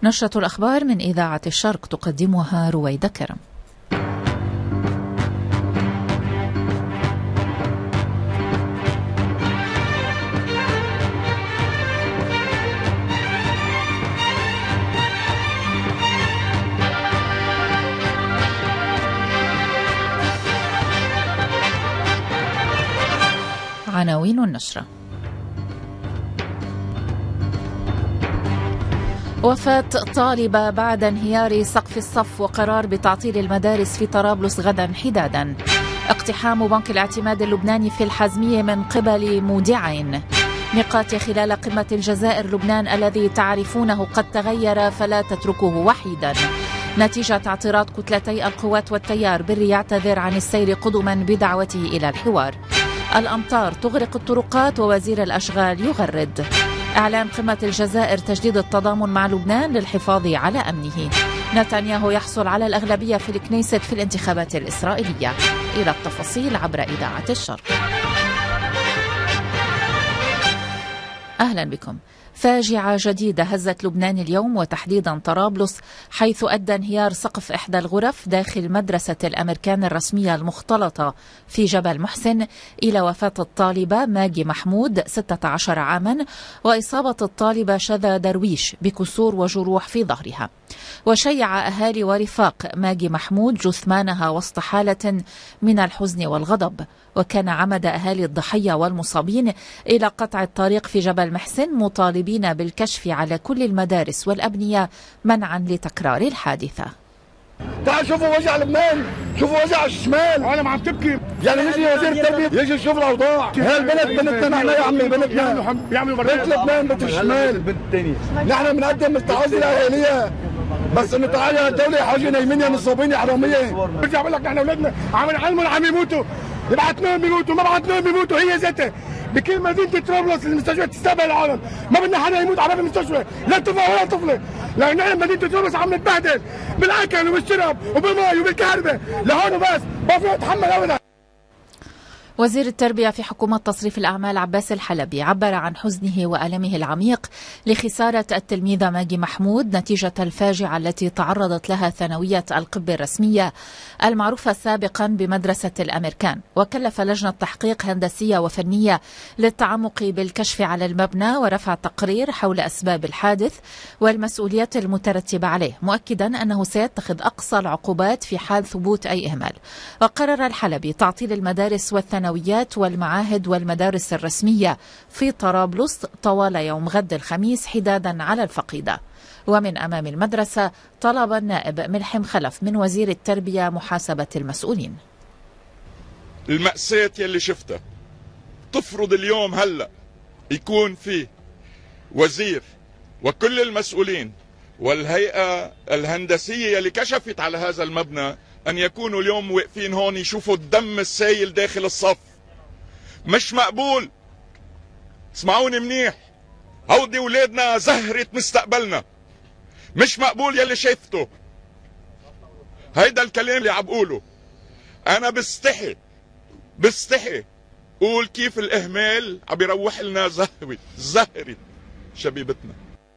نشرة الأخبار من إذاعة الشرق تقدمها رويدة كرم. عناوين النشرة: وفاة طالبة بعد انهيار سقف الصف، وقرار بتعطيل المدارس في طرابلس غدا حدادا. اقتحام بنك الاعتماد اللبناني في الحزمية من قبل مودعين. ميقات خلال قمة الجزائر لبنان الذي تعرفونه قد تغير فلا تتركوه وحيدا. نتيجة اعتراض كتلتي القوات والتيار، بري يعتذر عن السير قدما بدعوته إلى الحوار. الأمطار تغرق الطرقات ووزير الأشغال يغرد. إعلان قمة الجزائر تجديد التضامن مع لبنان للحفاظ على أمنه. نتنياهو يحصل على الأغلبية في الكنيست في الانتخابات الإسرائيلية. إلى التفاصيل عبر إذاعة الشرق. أهلا بكم. فاجعة جديدة هزت لبنان اليوم وتحديدا طرابلس، حيث أدى انهيار سقف إحدى الغرف داخل مدرسة الأمريكان الرسمية المختلطة في جبل محسن إلى وفاة الطالبة ماجي محمود 16 عاما، وإصابة الطالبة شذى درويش بكسور وجروح في ظهرها. وشيع أهالي ورفاق ماجي محمود جثمانها وسط حالة من الحزن والغضب. وكان عمد أهالي الضحية والمصابين إلى قطع الطريق في جبل محسن، مطالبين بالكشف على كل المدارس والأبنية منعا لتكرار الحادثة. تعال شوفوا وجع لبنان، شوفوا وجع الشمال. عالم عم تبكي، يعني يجي وزير التربية يجي يشوف الأوضاع. هالبلد بنتنا نحن يا عمي، بنتنا بنت لبنان بنت الشمال. نحن بنقدم التعازي الأهلية، بس انه تعالى الدولة يا حاجة نايمين يا نصابين يا حرامية. برجع بقول لك نحن اولادنا عم نعلمهم عم يموتوا، يبعثناهم بيموتوا، ما بعثناهم بيموتوا. هي ذاتها بكل مدينة طرابلس المستشفيات تستقبل العالم، ما بدنا حدا يموت على باب المستشفى، لا طفل ولا طفلة، لأن نحن مدينة طرابلس عم نتبهدل بالأكل وبالشرب وبالماء وبالكهرباء، لهون بس ما فينا نتحمل أبدا. وزير التربية في حكومة تصريف الأعمال عباس الحلبي عبر عن حزنه وألمه العميق لخسارة التلميذة ماجي محمود نتيجة الفاجعة التي تعرضت لها ثانوية القبة الرسمية المعروفة سابقا بمدرسة الأمريكان، وكلف لجنة تحقيق هندسية وفنية للتعمق بالكشف على المبنى ورفع تقرير حول أسباب الحادث والمسؤوليات المترتبة عليه، مؤكدا أنه سيتخذ أقصى العقوبات في حال ثبوت أي إهمال. وقرر الحلبي تعطيل المدارس والثانويات والمعاهد والمدارس الرسمية في طرابلس طوال يوم غد الخميس حدادا على الفقيدة. ومن أمام المدرسة طلب النائب ملحم خلف من وزير التربية محاسبة المسؤولين. المأساة يلي شفتها تفرض اليوم هلأ يكون في وزير وكل المسؤولين والهيئة الهندسية يلي كشفت على هذا المبنى أن يكونوا اليوم واقفين هون يشوفوا الدم السايل داخل الصف. مش مقبول. اسمعوني منيح، هودي ولادنا زهرة مستقبلنا. مش مقبول يلي شايفته. هيدا الكلام اللي عم بقوله أنا بستحي قول كيف الإهمال عم يروح لنا زهرة شبيبتنا.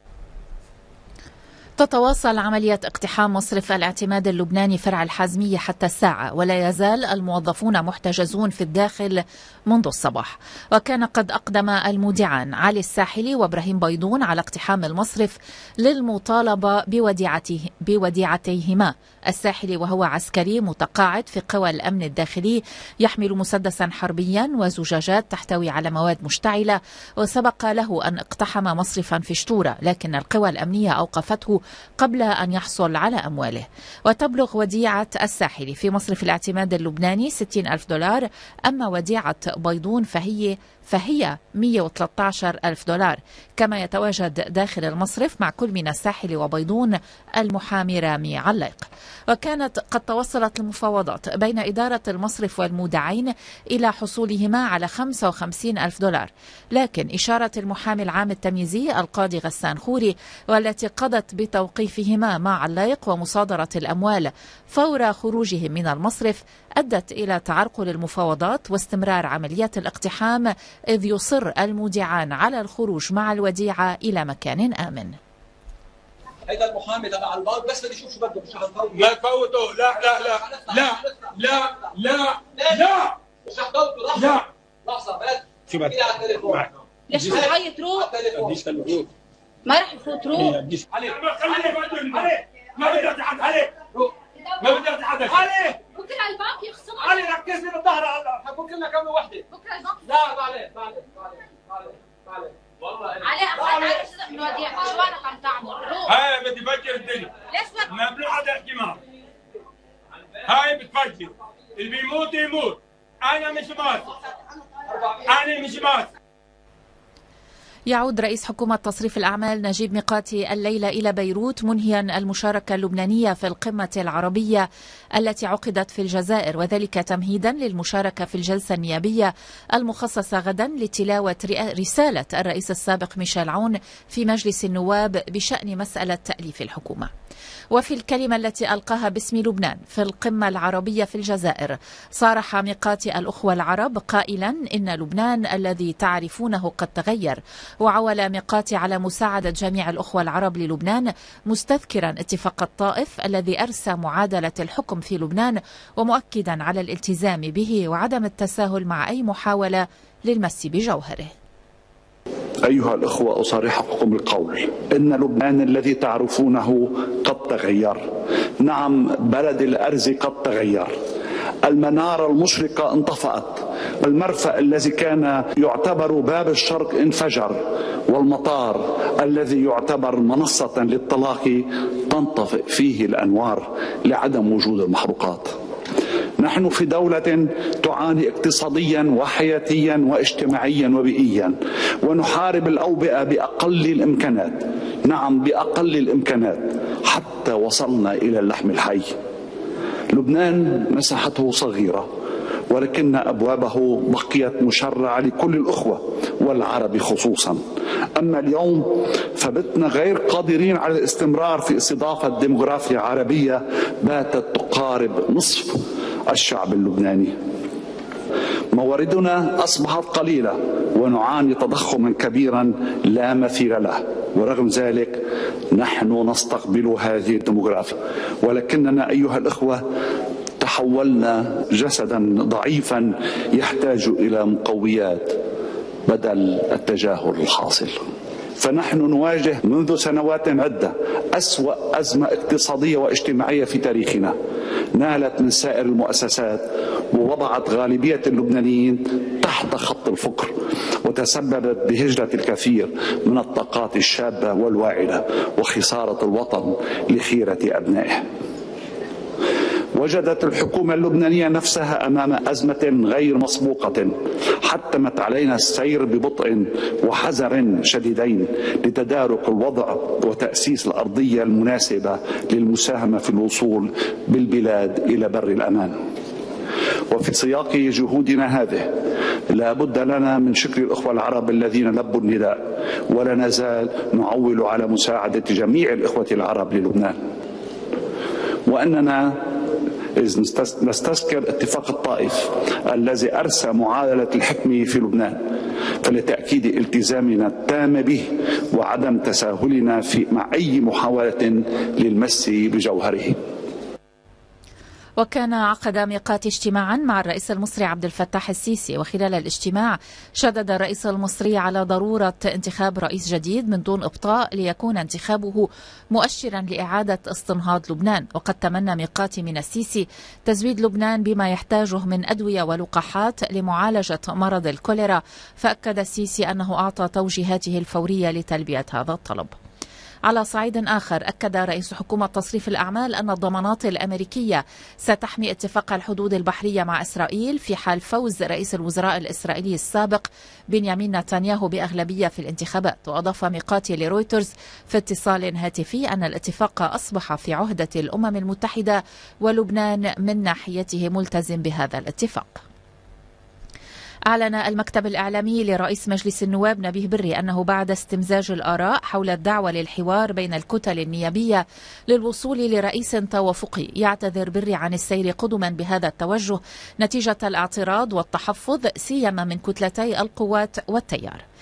تتواصل عملية اقتحام مصرف الاعتماد اللبناني فرع الحازمية حتى الساعة، ولا يزال الموظفون محتجزون في الداخل منذ الصباح. وكان قد أقدم المودعان علي الساحلي وإبراهيم بيضون على اقتحام المصرف للمطالبة بوديعتيهما. الساحلي وهو عسكري متقاعد في قوى الأمن الداخلي يحمل مسدسا حربيا وزجاجات تحتوي على مواد مشتعلة، وسبق له أن اقتحم مصرفا في شطورة، لكن القوى الأمنية أوقفته قبل أن يحصل على أمواله. وتبلغ وديعة الساحلي في مصرف الاعتماد اللبناني 60,000 دولار، أما وديعة بيضون فهي 113,000 دولار. كما يتواجد داخل المصرف مع كل من الساحل وبيضون المحامي رامي عليق. وكانت قد توصلت المفاوضات بين إدارة المصرف والمودعين إلى حصولهما على 55,000 دولار، لكن إشارة المحامي العام التمييزي القاضي غسان خوري والتي قضت بتوقيفهما مع عليق ومصادرة الأموال فور خروجهم من المصرف أدت إلى تعرقل المفاوضات واستمرار عمليات الاقتحام، إذ يصر المودعان على الخروج مع الوديعة إلى مكان آمن. هيدا المحامي تبع البنك بس بدي اشوف شو بده مش حنفوت. ما تفوتوا. لا لا لا لا لا لا لا مش حفوتوا. لحظه لحظه بس. شو بدك؟ على التليفون. ليش ما تعيط روح؟ ما رح يفوت روح. علي ما بدي اتحدث علي. ما بدي اتحدث علي. بكره البنك يخصم علي ركز لي بالظهر. حكون كلنا كلمه واحده. بكره البنك لا ما عليه والله علي اخذ من وديع شو بدك عم تعمل روح. هاي بدي فكر الدنيا. ليش بدك؟ ممنوع حدا يحكي معه. هاي بتفكر اللي بيموت يموت. انا مش مات. انا مش مات. يعود رئيس حكومة تصريف الأعمال نجيب ميقاتي الليلة إلى بيروت منهيا المشاركة اللبنانية في القمة العربية التي عقدت في الجزائر، وذلك تمهيدا للمشاركة في الجلسة النيابية المخصصة غدا لتلاوة رسالة الرئيس السابق ميشيل عون في مجلس النواب بشأن مسألة تأليف الحكومة. وفي الكلمة التي ألقاها باسم لبنان في القمة العربية في الجزائر، صارح ميقاتي الأخوة العرب قائلا إن لبنان الذي تعرفونه قد تغير، وعول ميقاتي على مساعدة جميع الأخوة العرب للبنان، مستذكرا اتفاق الطائف الذي أرسى معادلة الحكم في لبنان، ومؤكدا على الالتزام به وعدم التساهل مع أي محاولة للمس بجوهره. أيها الأخوة، أصارحكم بالقول إن لبنان الذي تعرفونه قد تغير. نعم، بلد الأرز قد تغير. المنارة المشرقة انطفأت، المرفأ الذي كان يعتبر باب الشرق انفجر، والمطار الذي يعتبر منصة للطلاق تنطفئ فيه الأنوار لعدم وجود المحروقات. نحن في دولة تعاني اقتصاديا وحياتيا واجتماعيا وبيئيا، ونحارب الأوبئة بأقل الإمكانات. نعم، بأقل الإمكانات، حتى وصلنا إلى اللحم الحي. لبنان مساحته صغيرة، ولكن أبوابه بقيت مشرعة لكل الأخوة والعرب خصوصا. أما اليوم فبتنا غير قادرين على الاستمرار في استضافة ديموغرافيا عربية باتت تقارب نصف الشعب اللبناني. مواردنا أصبحت قليلة ونعاني تضخما كبيرا لا مثيل له، ورغم ذلك نحن نستقبل هذه الديموغرافيا، ولكننا أيها الأخوة تحولنا جسدا ضعيفا يحتاج إلى مقويات بدل التجاهل الحاصل. فنحن نواجه منذ سنوات عدة أسوأ أزمة اقتصادية واجتماعية في تاريخنا، نالت من سائر المؤسسات ووضعت غالبية اللبنانيين تحت خط الفقر، وتسببت بهجرة الكثير من الطاقات الشابة والواعدة وخسارة الوطن لخيرة أبنائه. وجدت الحكومة اللبنانية نفسها أمام أزمة غير مسبوقة حتمت علينا السير ببطء وحذر شديدين لتدارك الوضع وتأسيس الأرضية المناسبة للمساهمة في الوصول بالبلاد إلى بر الأمان. وفي سياق جهودنا هذه لا بد لنا من شكر الأخوة العرب الذين لبوا النداء، ولا نزال نعول على مساعدة جميع الإخوة العرب للبنان، وأننا إذ نستذكر اتفاق الطائف الذي أرسى معادلة الحكم في لبنان، فلتأكيد التزامنا التام به وعدم تساهلنا مع أي محاولة للمس بجوهره. وكان عقد ميقاتي اجتماعا مع الرئيس المصري عبد الفتاح السيسي، وخلال الاجتماع شدد الرئيس المصري على ضرورة انتخاب رئيس جديد من دون إبطاء ليكون انتخابه مؤشرا لإعادة استنهاض لبنان. وقد تمنى ميقاتي من السيسي تزويد لبنان بما يحتاجه من أدوية ولقاحات لمعالجة مرض الكوليرا، فأكد السيسي أنه أعطى توجيهاته الفورية لتلبية هذا الطلب. على صعيد آخر، أكد رئيس حكومة تصريف الأعمال أن الضمانات الأمريكية ستحمي اتفاق الحدود البحرية مع إسرائيل في حال فوز رئيس الوزراء الإسرائيلي السابق بنيامين نتنياهو بأغلبية في الانتخابات. وأضاف ميقاتي لرويترز في اتصال هاتفي أن الاتفاق أصبح في عهدة الأمم المتحدة، ولبنان من ناحيته ملتزم بهذا الاتفاق. أعلن المكتب الإعلامي لرئيس مجلس النواب نبيه بري أنه بعد استمزاج الآراء حول الدعوة للحوار بين الكتل النيابية للوصول لرئيس توافقي، يعتذر بري عن السير قدما بهذا التوجه نتيجة الاعتراض والتحفظ سيما من كتلتي القوات والتيار.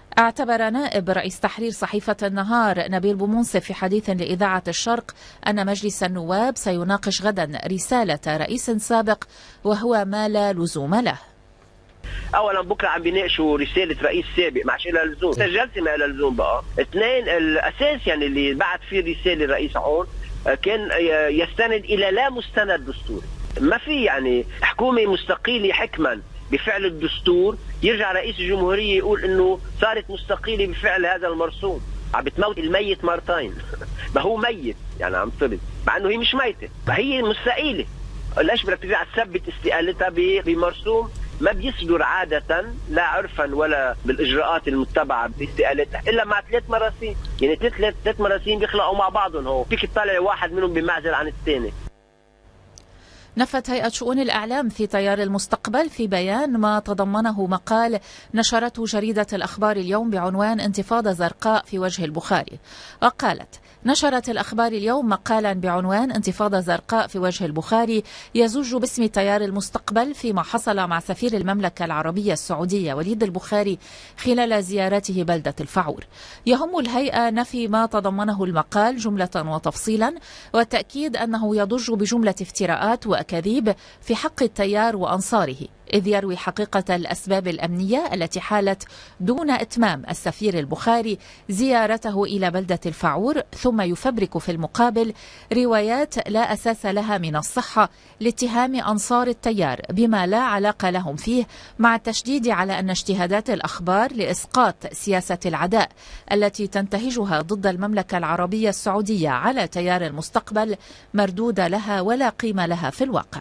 اعتبر نائب رئيس تحرير صحيفة النهار نبيل بومنصف في حديث لإذاعة الشرق أن مجلس النواب سيناقش غدا رسالة رئيس سابق وهو ما لا لزوم له. اولا بكره عم بيناقشوا رساله رئيس سابق، معش لها لزوم، جلسه ما لها لزوم بقى. اثنين، الاساس يعني اللي بعت فيه الرساله الرئيس عون كان يستند الى لا مستند دستوري. ما في يعني حكومه مستقيله حكما بفعل الدستور يرجع رئيس الجمهوريه يقول انه صارت مستقيله بفعل هذا المرسوم. عم بتموت الميت مرتين. ما هو ميت يعني عم تفرض مع انه هي مش ميته، فهي مستقيله. ليش بدك ترجع تثبت استقالتها بمرسوم ما بيصدر عادة لا عرفا ولا بالإجراءات المتبعة باستقالتها إلا مع 3 مراسيم، يعني 3 مراسيم بيخلقوا مع بعضهم. هو فيك تطلع واحد منهم بمعزل عن الثاني. نفت هيئة شؤون الإعلام في تيار المستقبل في بيان ما تضمنه مقال نشرته جريدة الأخبار اليوم بعنوان انتفاضة زرقاء في وجه البخاري. وقالت: نشرت الأخبار اليوم مقالا بعنوان انتفاضة زرقاء في وجه البخاري يزج باسم تيار المستقبل فيما حصل مع سفير المملكة العربية السعودية وليد البخاري خلال زيارته بلدة الفعور. يهم الهيئة نفي ما تضمنه المقال جملة وتفصيلا، والتأكيد أنه يضج بجملة افتراءات وأكاذيب في حق التيار وأنصاره، إذ يروي حقيقة الأسباب الأمنية التي حالت دون إتمام السفير البخاري زيارته إلى بلدة الفعور، ثم يفبرك في المقابل روايات لا أساس لها من الصحة لاتهام أنصار التيار بما لا علاقة لهم فيه، مع التشديد على أن اجتهادات الأخبار لإسقاط سياسة العداء التي تنتهجها ضد المملكة العربية السعودية على تيار المستقبل مردودة لها ولا قيمة لها في الواقع.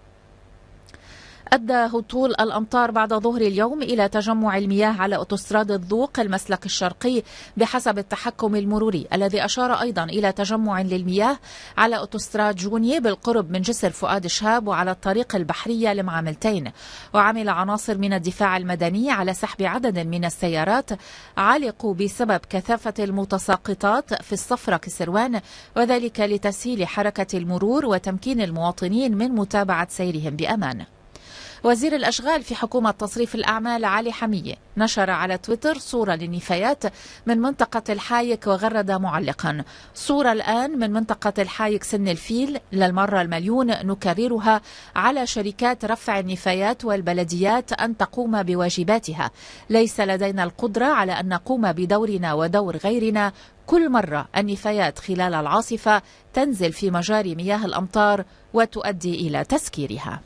أدى هطول الأمطار بعد ظهر اليوم إلى تجمع المياه على أوتوستراد الذوق المسلك الشرقي بحسب التحكم المروري، الذي أشار أيضا إلى تجمع للمياه على أوتوستراد جوني بالقرب من جسر فؤاد شهاب وعلى الطريق البحرية لمعاملتين. وعمل عناصر من الدفاع المدني على سحب عدد من السيارات علقوا بسبب كثافة المتساقطات في الصفرة كسروان، وذلك لتسهيل حركة المرور وتمكين المواطنين من متابعة سيرهم بأمان. وزير الأشغال في حكومة تصريف الأعمال علي حمية نشر على تويتر صورة للنفايات من منطقة الحايك وغرد معلقا: صورة الآن من منطقة الحايك سن الفيل، للمرة المليون نكررها على شركات رفع النفايات والبلديات أن تقوم بواجباتها. ليس لدينا القدرة على أن نقوم بدورنا ودور غيرنا. كل مرة النفايات خلال العاصفة تنزل في مجاري مياه الأمطار وتؤدي إلى تسكيرها.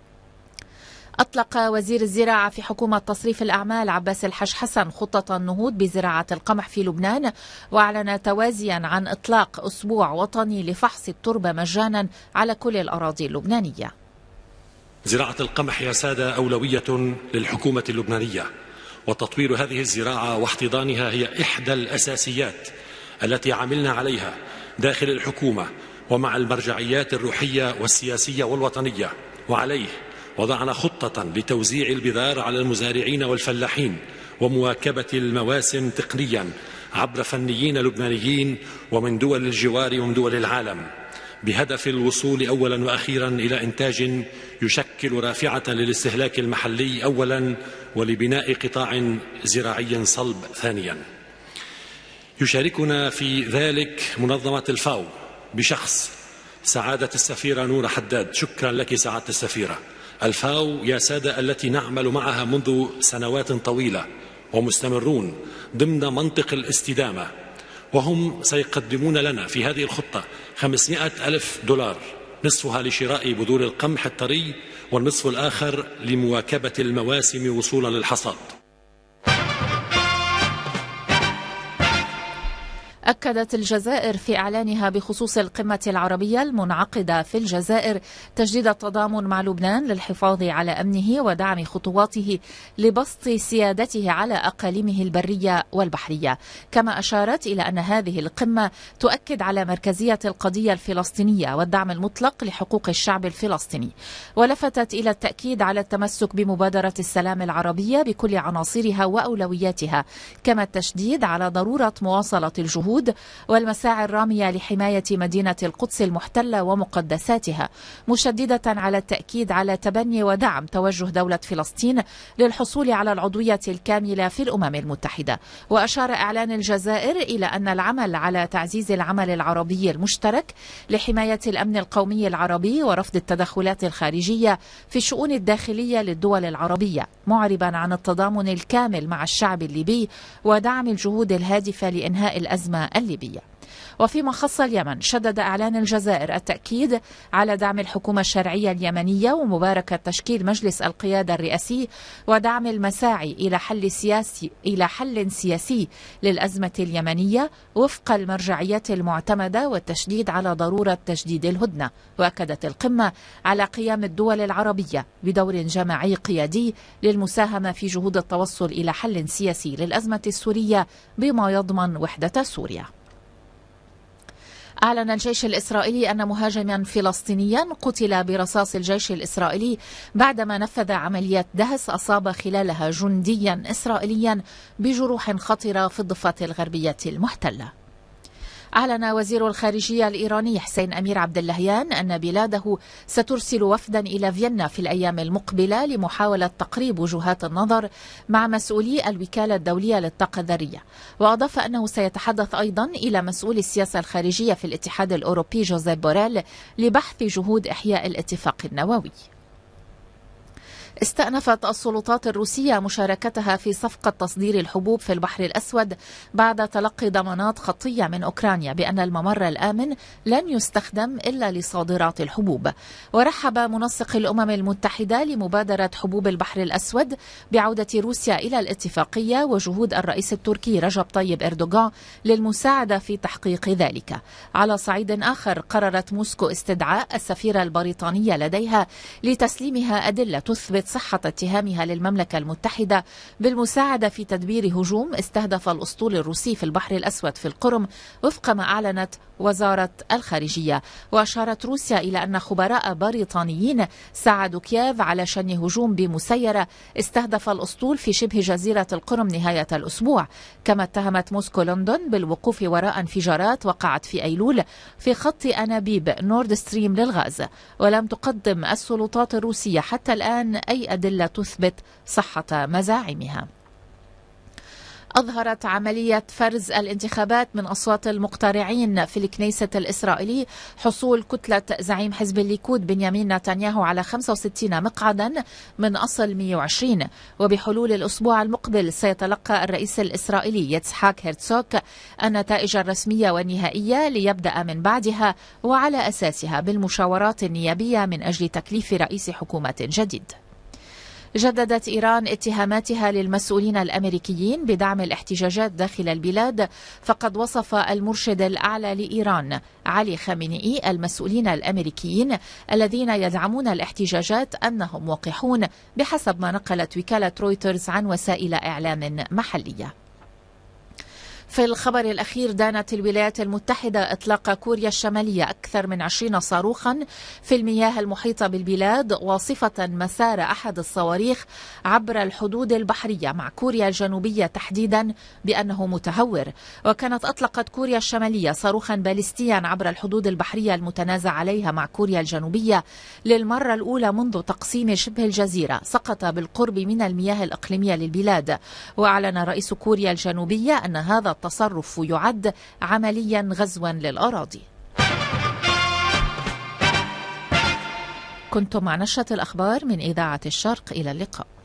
أطلق وزير الزراعة في حكومة تصريف الأعمال عباس الحج حسن خطة النهوض بزراعة القمح في لبنان، وأعلن توازيا عن إطلاق أسبوع وطني لفحص التربة مجانا على كل الأراضي اللبنانية. زراعة القمح يا سادة أولوية للحكومة اللبنانية، وتطوير هذه الزراعة واحتضانها هي إحدى الأساسيات التي عملنا عليها داخل الحكومة ومع المرجعيات الروحية والسياسية والوطنية. وعليه وضعنا خطة لتوزيع البذار على المزارعين والفلاحين ومواكبة المواسم تقنيا عبر فنيين لبنانيين ومن دول الجوار ومن دول العالم، بهدف الوصول أولا وأخيرا إلى إنتاج يشكل رافعة للاستهلاك المحلي أولا، ولبناء قطاع زراعي صلب ثانيا. يشاركنا في ذلك منظمة الفاو بشخص سعادة السفيرة نورة حداد. شكرا لك سعادة السفيرة. الفاو يا سادة التي نعمل معها منذ سنوات طويلة ومستمرون ضمن منطق الاستدامة، وهم سيقدمون لنا في هذه الخطة 500,000 دولار، نصفها لشراء بذور القمح الطري والنصف الآخر لمواكبة المواسم وصولا للحصاد. أكدت الجزائر في إعلانها بخصوص القمة العربية المنعقدة في الجزائر تجديد التضامن مع لبنان للحفاظ على أمنه ودعم خطواته لبسط سيادته على أقاليمه البرية والبحرية. كما أشارت إلى أن هذه القمة تؤكد على مركزية القضية الفلسطينية والدعم المطلق لحقوق الشعب الفلسطيني، ولفتت إلى التأكيد على التمسك بمبادرة السلام العربية بكل عناصرها وأولوياتها، كما التشديد على ضرورة مواصلة الجهود الحدود والمساعي الرامية لحماية مدينة القدس المحتلة ومقدساتها، مشددة على التأكيد على تبني ودعم توجه دولة فلسطين للحصول على العضوية الكاملة في الأمم المتحدة. وأشار إعلان الجزائر إلى أن العمل على تعزيز العمل العربي المشترك لحماية الأمن القومي العربي ورفض التدخلات الخارجية في الشؤون الداخلية للدول العربية، معربا عن التضامن الكامل مع الشعب الليبي ودعم الجهود الهادفة لإنهاء الأزمة الليبية. وفيما خص اليمن، شدد إعلان الجزائر التأكيد على دعم الحكومة الشرعية اليمنية ومباركة تشكيل مجلس القيادة الرئاسي ودعم المساعي إلى حل سياسي للأزمة اليمنية وفق المرجعيات المعتمدة، والتشديد على ضرورة تجديد الهدنة. وأكدت القمة على قيام الدول العربية بدور جماعي قيادي للمساهمة في جهود التوصل إلى حل سياسي للأزمة السورية بما يضمن وحدة سوريا. أعلن الجيش الإسرائيلي أن مهاجما فلسطينيا قتل برصاص الجيش الإسرائيلي بعدما نفذ عملية دهس أصاب خلالها جنديا إسرائيليا بجروح خطرة في الضفة الغربية المحتلة. أعلن وزير الخارجية الإيراني حسين أمير عبد اللهيان أن بلاده سترسل وفدا إلى فيينا في الأيام المقبلة لمحاولة تقريب وجهات النظر مع مسؤولي الوكالة الدولية للطاقة الذرية. وأضاف أنه سيتحدث أيضا إلى مسؤول السياسة الخارجية في الاتحاد الأوروبي جوزيف بوريل لبحث جهود إحياء الاتفاق النووي. استأنفت السلطات الروسية مشاركتها في صفقة تصدير الحبوب في البحر الأسود بعد تلقي ضمانات خطية من أوكرانيا بأن الممر الآمن لن يستخدم إلا لصادرات الحبوب. ورحب منسق الأمم المتحدة لمبادرة حبوب البحر الأسود بعودة روسيا إلى الاتفاقية وجهود الرئيس التركي رجب طيب إردوغان للمساعدة في تحقيق ذلك. على صعيد آخر، قررت موسكو استدعاء السفيرة البريطانية لديها لتسليمها أدلة تثبت صحة اتهامها للمملكة المتحدة بالمساعدة في تدبير هجوم استهدف الأسطول الروسي في البحر الأسود في القرم، وفق ما أعلنت وزارة الخارجية. وأشارت روسيا إلى أن خبراء بريطانيين ساعدوا كييف على شن هجوم بمسيرة استهدف الأسطول في شبه جزيرة القرم نهاية الأسبوع. كما اتهمت موسكو لندن بالوقوف وراء انفجارات وقعت في أيلول في خط أنابيب نورد ستريم للغاز. ولم تقدم السلطات الروسية حتى الآن أي أدلة تثبت صحة مزاعمها. أظهرت عملية فرز الانتخابات من أصوات المقترعين في الكنيسة الإسرائيلي حصول كتلة زعيم حزب الليكود بنيامين نتنياهو على 65 مقعدا من أصل 120. وبحلول الأسبوع المقبل سيتلقى الرئيس الإسرائيلي يتسحاك هرتزوك النتائج الرسمية والنهائية ليبدأ من بعدها وعلى أساسها بالمشاورات النيابية من أجل تكليف رئيس حكومة جديد. جددت إيران اتهاماتها للمسؤولين الأمريكيين بدعم الاحتجاجات داخل البلاد، فقد وصف المرشد الأعلى لإيران علي خامنئي المسؤولين الأمريكيين الذين يدعمون الاحتجاجات أنهم وقحون، بحسب ما نقلت وكالة رويترز عن وسائل إعلام محلية. في الخبر الأخير، دانت الولايات المتحدة إطلاق كوريا الشمالية أكثر من 20 صاروخا في المياه المحيطة بالبلاد، واصفة مسار أحد الصواريخ عبر الحدود البحرية مع كوريا الجنوبية تحديدا بأنه متهور. وكانت أطلقت كوريا الشمالية صاروخا باليستيا عبر الحدود البحرية المتنازع عليها مع كوريا الجنوبية للمرة الأولى منذ تقسيم شبه الجزيرة، سقط بالقرب من المياه الإقليمية للبلاد. وأعلن رئيس كوريا الجنوبية أن هذا التصرف يعد عمليا غزوا للأراضي. كنتم مع نشرة الأخبار من إذاعة الشرق، إلى اللقاء.